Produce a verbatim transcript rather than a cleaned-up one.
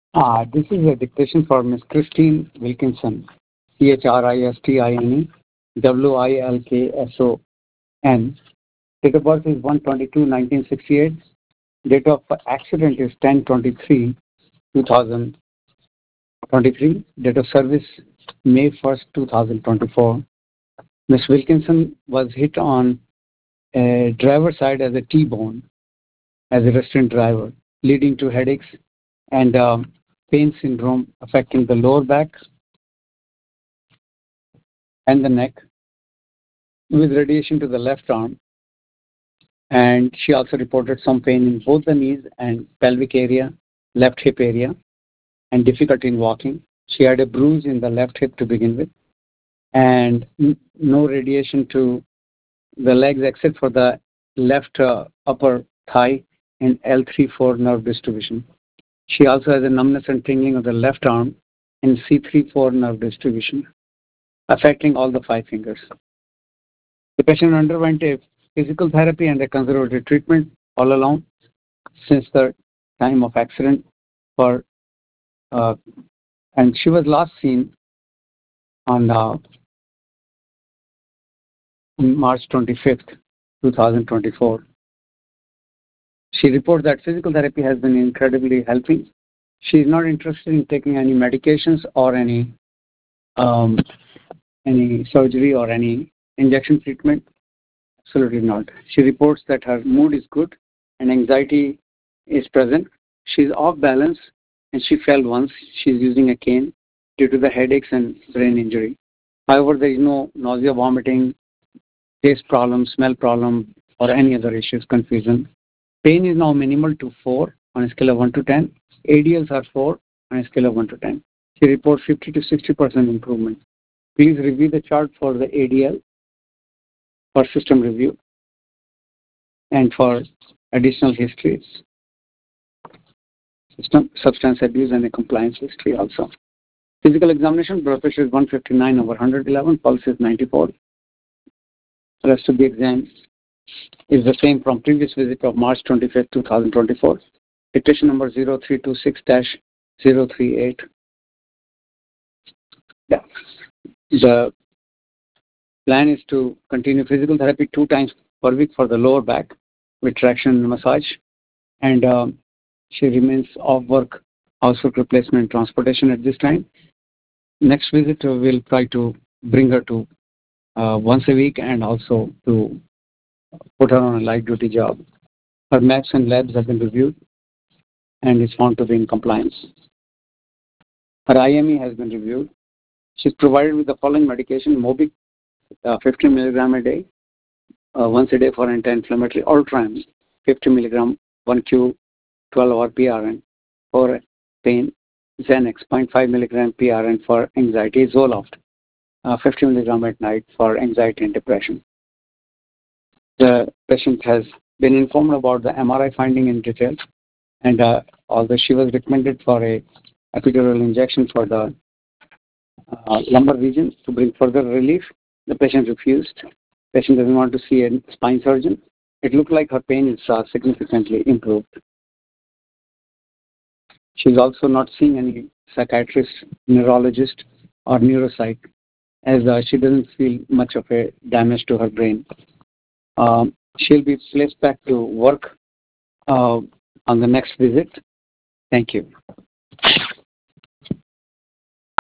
Uh, this is a dictation for Miss Christine Wilkinson, C H R I S T I N E, W I L K S O N. Date of birth is one twenty-two nineteen sixty-eight. Date of accident is ten twenty-three two thousand twenty-three. Date of service May first two thousand twenty-four. Miss Wilkinson was hit on a driver side as a T-bone as a restraint driver, leading to headaches and um, pain syndrome affecting the lower back and the neck with radiation to the left arm. And she also reported some pain in both the knees and pelvic area, left hip area, and difficulty in walking. She had a bruise in the left hip to begin with, and n- no radiation to the legs except for the left uh, upper thigh and L three four nerve distribution. She also has a numbness and tingling of the left arm and C three four nerve distribution, affecting all the five fingers. The patient underwent a physical therapy and a conservative treatment all along since the time of accident. For uh, and she was last seen on uh, March twenty-fifth, twenty twenty-four. She reports that physical therapy has been incredibly helping. She is not interested in taking any medications or any um, any surgery or any injection treatment. Absolutely not. She reports that her mood is good and anxiety is present. She's off balance and she fell once. She's using a cane due to the headaches and brain injury. However, there is no nausea, vomiting, taste problem, smell problem, or any other issues, confusion. Pain is now minimal to four on a scale of one to ten. A D Ls are four on a scale of one to ten. She reports fifty to sixty percent improvement. Please review the chart for the A D L for system review and for additional histories, system, substance abuse, and a compliance history also. Physical examination, blood pressure is one fifty-nine over one eleven, pulse is ninety-four. The rest of the exam is the same from previous visit of March twenty-fifth, twenty twenty-four. Dictation number zero three two six dash zero three eight. Yeah. The plan is to continue physical therapy two times per week for the lower back with traction and massage. And um, she remains off work, housework replacement and transportation at this time. Next visit, uh, we'll try to bring her to uh, once a week and also to put her on a light duty job. Her maps and labs have been reviewed and is found to be in compliance. Her I M E has been reviewed. She's provided with the following medication: Mobic, uh, fifty milligram a day, uh, once a day for anti-inflammatory; Ultram, fifty milligram, one Q, twelve hour P R N for pain; Xanax, zero point five milligram P R N for anxiety; Zoloft, uh, fifty milligram at night for anxiety and depression. The patient has been informed about the M R I finding in detail, and uh, although she was recommended for a epidural injection for the uh, lumbar region to bring further relief, the patient refused. Patient doesn't want to see a spine surgeon. It looked like her pain is uh, significantly improved. She's also not seeing any psychiatrist, neurologist, or neuropsych, as uh, she doesn't feel much of a damage to her brain. Um, she'll be placed back to work uh, on the next visit. Thank you.